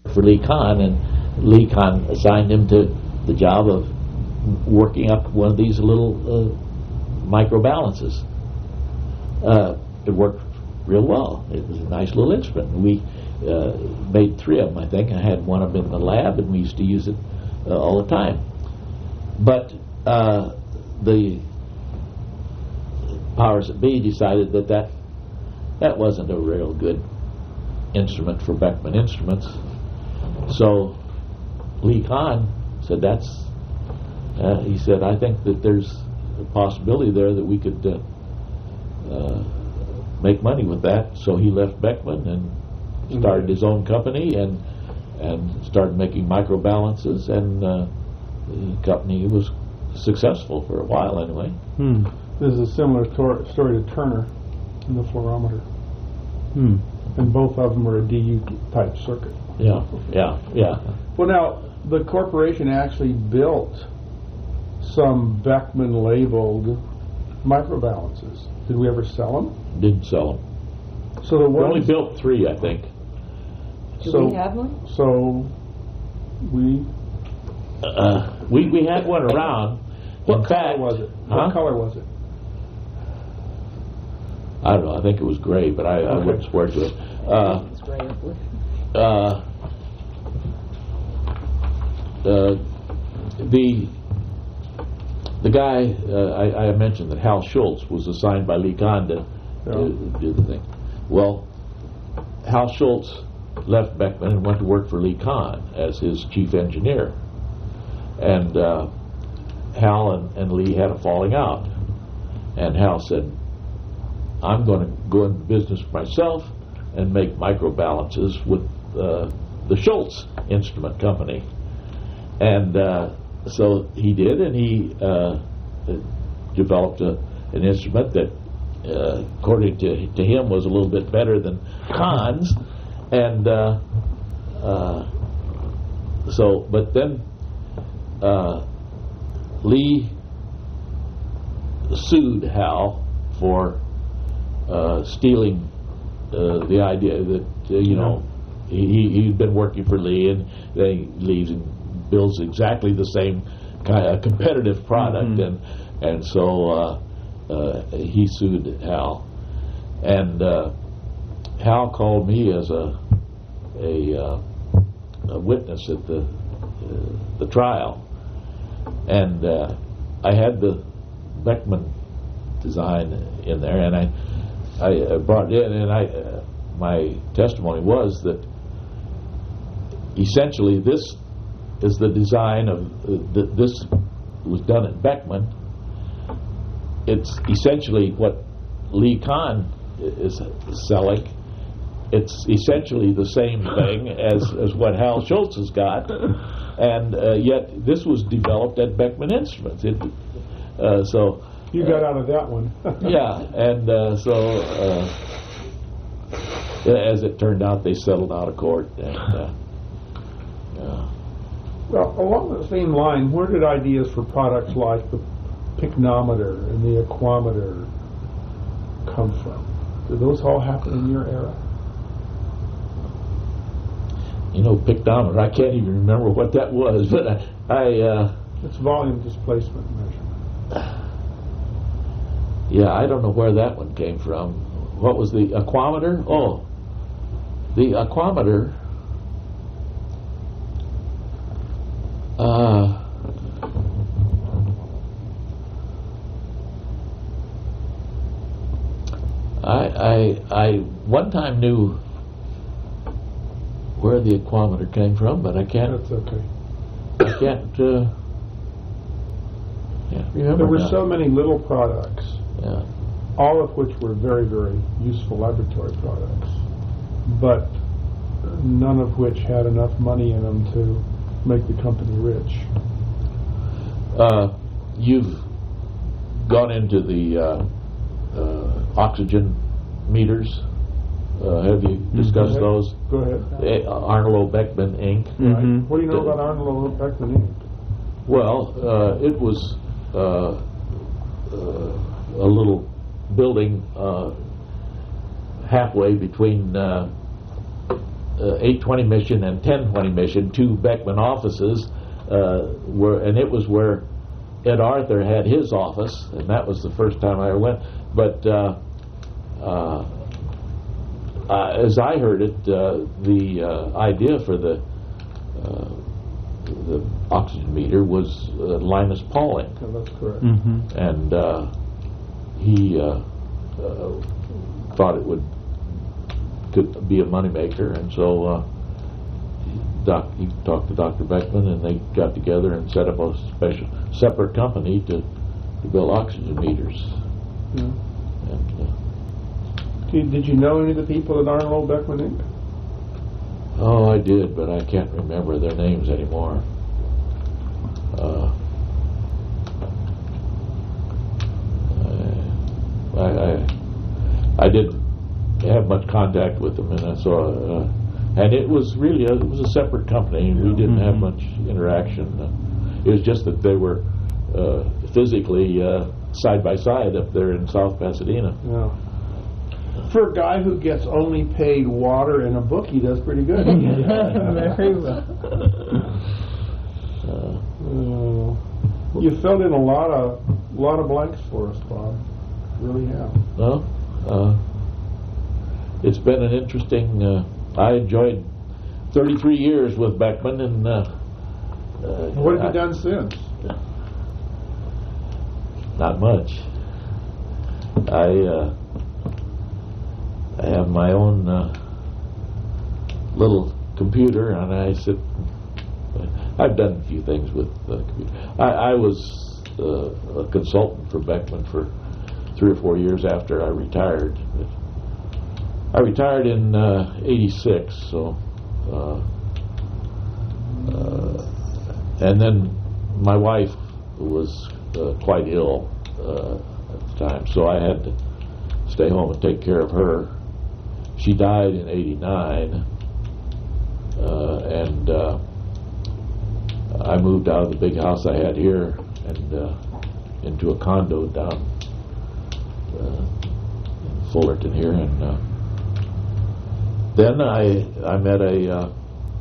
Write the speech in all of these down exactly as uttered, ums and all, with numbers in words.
for Lee Kahn, and Lee Kahn assigned him to the job of working up one of these little uh, microbalances. Uh, it worked real well. It was a nice little instrument. We uh, made three of them, I think. I had one of them in the lab, and we used to use it uh, all the time. But uh, the powers that be decided that, that that wasn't a real good instrument for Beckman Instruments. So Lee Kahn said, that's, uh, he said, I think that there's a possibility there that we could uh, uh, make money with that. So he left Beckman and started his own company and and started making microbalances, and uh, the company was successful for a while anyway. Hmm. This is a similar tor- story to Turner and the fluorometer. Hmm. And both of them are a D U type circuit. Yeah, yeah, yeah. Well, now, the corporation actually built some Beckman labeled microbalances. Did we ever sell them? Didn't sell them. So the We only ones, built three, I think. Do so, we have one? So we. Uh, we we had one around. What In color fact, was it? Huh? What color was it? I don't know. I think it was gray, but I, I Okay. wouldn't swear to it. Uh, It's gray or blue. uh, uh, the the guy uh, I, I mentioned that Hal Schultz was assigned by Lee Kahn to Yeah. do, do the thing. Well, Hal Schultz left Beckman and went to work for Lee Kahn as his chief engineer, and uh, Hal and, and Lee had a falling out, and Hal said, I'm going to go into business for myself and make microbalances with uh, the Schultz Instrument Company. And uh, so he did, and he uh, developed a, an instrument that, uh, according to, to him, was a little bit better than Kahn's. And uh, uh, so, but then uh, Lee sued Hal for Uh, stealing uh, the idea that uh, you know he he'd been working for Lee, and then he leaves and builds exactly the same kind of competitive product, Mm-hmm. and and so uh, uh, he sued Hal, and uh, Hal called me as a a, uh, a witness at the uh, the trial, and uh, I had the Beckman design in there, and I. I uh, brought it in, and I, uh, my testimony was that essentially this is the design of uh, th- this was done at Beckman. It's essentially what Lee Kahn is selling. It's essentially the same thing as, as what Hal Schultz has got, and uh, yet this was developed at Beckman Instruments. It, uh, so. You got out of that one. Yeah, and uh, so uh, as it turned out, they settled out of court. And, uh, yeah. Well, along the same line, where did ideas for products like the pycnometer and the aquameter come from? Did those all happen in your era? You know, pycnometer, I can't even remember what that was, but I... I uh, It's volume displacement measurement. Yeah, I don't know where that one came from. What was the aquameter? Oh, the aquameter. Uh, I, I, I one time knew where the aquameter came from, but I can't. That's okay. I can't. Uh, can't remember. There were now. so many little products, Yeah. all of which were very, very useful laboratory products, but none of which had enough money in them to make the company rich. Uh, you've gone into the uh, uh, oxygen meters. Uh, have you discussed Mhm. those? Go ahead. Uh, Arnold Beckman Incorporated. Right. Mhm. What do you know The- about Arnold Beckman Incorporated? Well, uh, it was uh, uh, a little building uh, halfway between uh, uh, eight twenty Mission and ten twenty Mission, two Beckman offices, uh, were, and it was where Ed Arthur had his office, and that was the first time I ever went. But uh, uh, uh, as I heard it, uh, the uh, idea for the uh, the oxygen meter was uh, Linus Pauling, Yeah, that's correct. Mm-hmm. and uh, he uh, uh, thought it would could be a moneymaker, and so uh, doc, he talked to Doctor Beckman, and they got together and set up a special separate company to, to build oxygen meters. Yeah. And, uh, Did, did you know any of the people at Arnold Beckman Incorporated? oh, I did, but I can't remember their names anymore. Uh, I, I I didn't have much contact with them, and I saw, uh, and it was really a, it was a separate company, and we didn't have Mhm. much interaction. Uh, it was just that they were uh, physically uh, side by side up there in South Pasadena. Yeah. For a guy who gets only paid water and a book, he does pretty good. Very well. Uh, Uh, you filled in a lot of lot of blanks for us, Bob. Really have. no, uh, it's been an interesting. Uh, I enjoyed thirty-three years with Beckman, and uh, uh, What have I- you done since? Not much. I uh, I have my own uh, little computer, and I sit. I've done a few things with the computer. I, I was uh, a consultant for Beckman for three or four years after I retired. I retired in uh, eighty-six, so uh, uh, and then my wife was uh, quite ill uh, at the time, so I had to stay home and take care of her. She died in eighty-nine, uh, and uh, I moved out of the big house I had here and uh, into a condo down uh, in Fullerton here, and uh, then I I met a uh,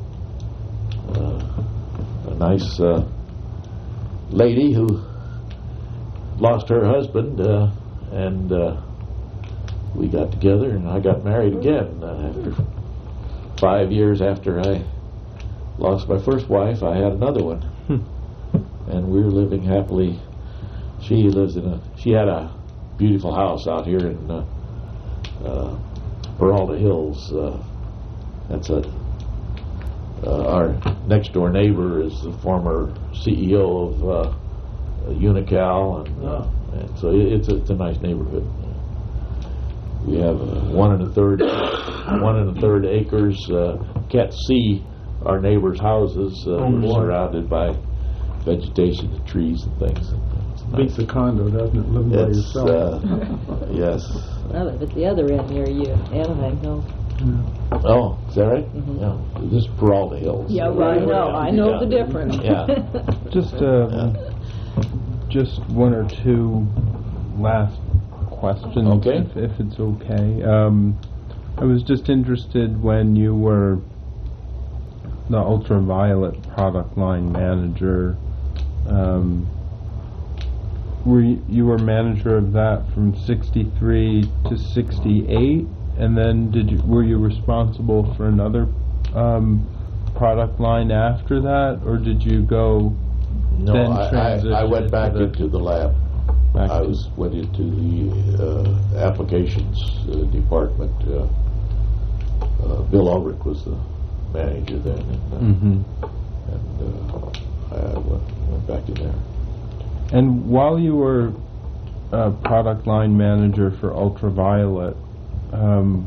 uh, a nice uh, lady who lost her husband, uh, and uh, we got together, and I got married again uh, after five years after I lost my first wife. I had another one, and we were living happily. She lives in a she had a beautiful house out here in uh, uh, Peralta Hills. Uh, that's a uh, our next door neighbor is the former C E O of uh, Unical, and, uh, and so it, it's a, it's a nice neighborhood. We have uh, one and a third one and a third acres. Uh, can't see our neighbors' houses. Uh, Oh, we're boy. surrounded by vegetation and trees and things. It's nice. Beats the condo, doesn't it? Living by It's, yourself. uh, yes. I live at the other end near you, Anaheim Hills. Oh, is that right? Mhm. Yeah. This is Peralta Hills. Yeah, right. I know. I know the Yeah. difference. Yeah. Just uh, just one or two last questions, Okay. if, if it's okay. Um, I was just interested when you were the ultraviolet product line manager. Um, were you, you were manager of that from sixty-three to sixty-eight, and then did you were you responsible for another um, product line after that, or did you go? No, Then I, I, I transition went back into the- into the lab. Back I to- was went into the uh, applications uh, department. Uh, uh, Bill Ulrich was the manager then, and, uh, Mhm. and uh, I went, went back in there. And while you were uh, product line manager for Ultraviolet, um,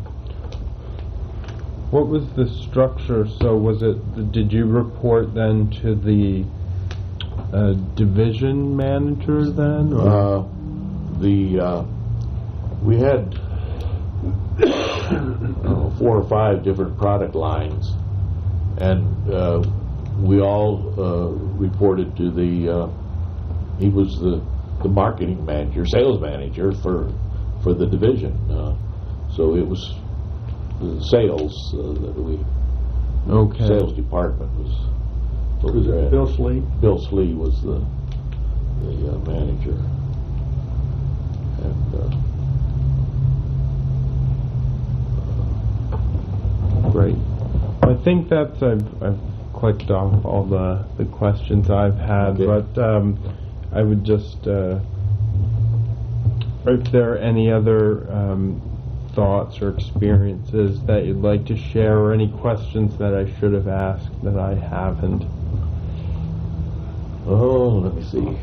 what was the structure? So was it? Did you report then to the uh, division manager then? Or? Uh, the uh, we had uh, four or five different product lines, and uh, we all uh, reported to the. Uh, he was the the marketing manager, sales manager for for the division. Uh, so it was the sales uh, that we Okay. sales department was over Was there. it Bill Slee? Bill Slee was the the uh, manager, and uh, Great. I think that's I've I've clicked off all the the questions I've had, Okay. but um, I would just. Uh, if there are any other um, thoughts or experiences that you'd like to share, or any questions that I should have asked that I haven't. oh, let me see.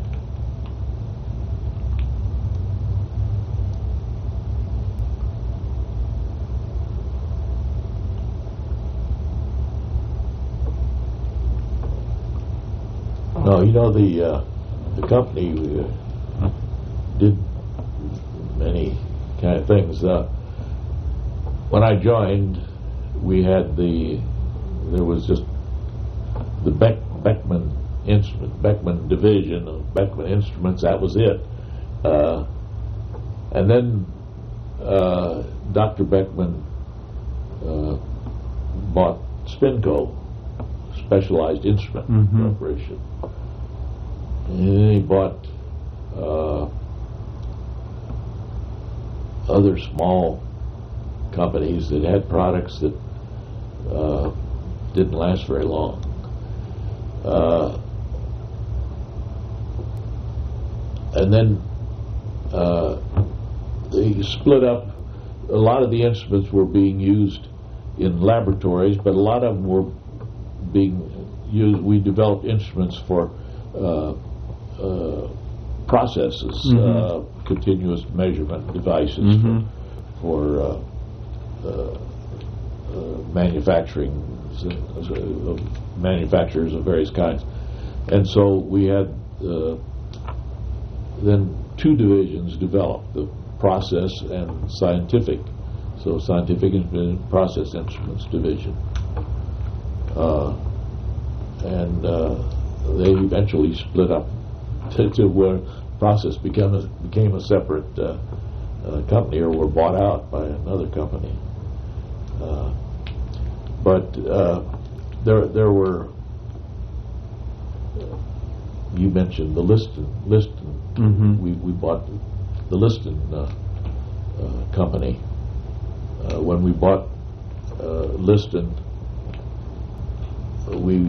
No, you know the uh, the company uh, did many kind of things. Uh, when I joined, we had the there was just the Beck, Beckman instrument Beckman division of Beckman Instruments. That was it. Uh, and then uh, Doctor Beckman uh, bought Spinco, Specialized Instrument Mhm. Corporation. And he bought uh, other small companies that had products that uh, didn't last very long. Uh, and then uh, they split up. A lot of the instruments were being used in laboratories, but a lot of them were being used. We developed instruments for uh, uh, processes, Mhm. uh, continuous measurement devices Mhm. for, for uh, uh, uh, manufacturing, uh, manufacturers of various kinds. And so we had uh, then two divisions developed, the process and scientific. So scientific and process instruments division. Uh, and uh, they eventually split up to, to where process became a, became a separate uh, uh, company, or were bought out by another company. Uh, but uh, there there were, you mentioned the Liston Liston. Mhm. We we bought the Liston uh, uh, company. Uh, when we bought uh, Liston, we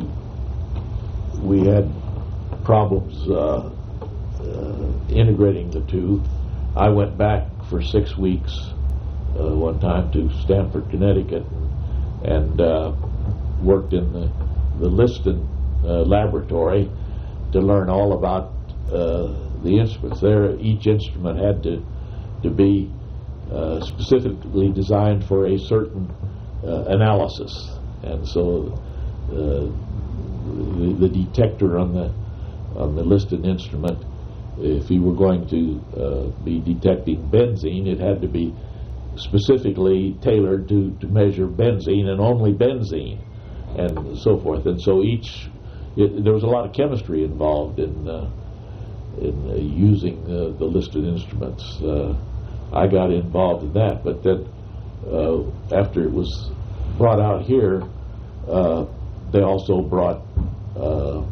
we had problems uh, uh, integrating the two. I went back for six weeks uh, one time to Stamford, Connecticut, and uh, worked in the, the Liston uh, laboratory to learn all about uh, the instruments. There, each instrument had to to be uh, specifically designed for a certain uh, analysis, and so uh, the, the detector on the on the Liston instrument, if you were going to uh, be detecting benzene, it had to be specifically tailored to, to measure benzene and only benzene, and so forth. And so each, it, there was a lot of chemistry involved in uh, in uh, using uh, the Liston instruments. Uh, I got involved in that, but then uh, after it was brought out here, uh, they also brought uh,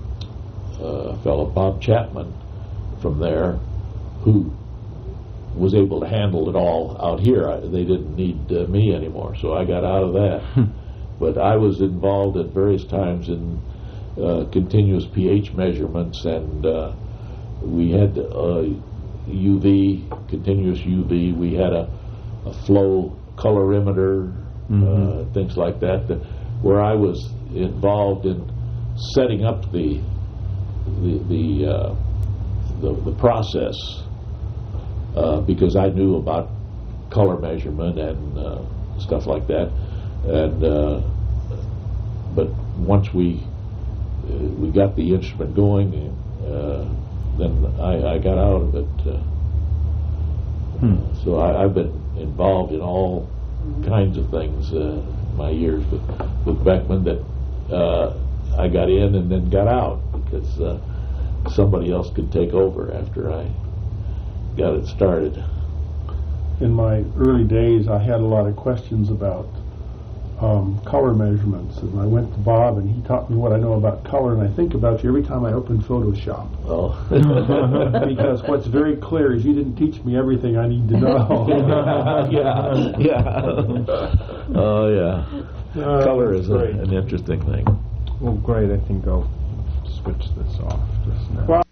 a fellow, Bob Chapman, from there, who was able to handle it all out here. I, they didn't need uh, me anymore, so I got out of that. But I was involved at various times in uh, continuous pH measurements, and uh, we had uh, U V, continuous U V. We had a, a flow colorimeter, Mhm. uh, things like that, that, where I was involved in setting up the the the uh, the, the process, uh, because I knew about color measurement and uh, stuff like that. And uh, but once we uh, we got the instrument going, uh, then I, I got out of it. Uh, Hmm. So I, I've been involved in all kinds of things uh, my years with, with Beckman, that uh, I got in and then got out because uh, somebody else could take over after I got it started. In my early days, I had a lot of questions about um, color measurements, and I went to Bob, and he taught me what I know about color, and I think about you every time I open Photoshop. Oh. Because what's very clear is you didn't teach me everything I need to know. yeah, yeah. Oh, yeah. Uh, Color is a, great. an interesting thing. Well, great. I think I'll switch this off just now. Well,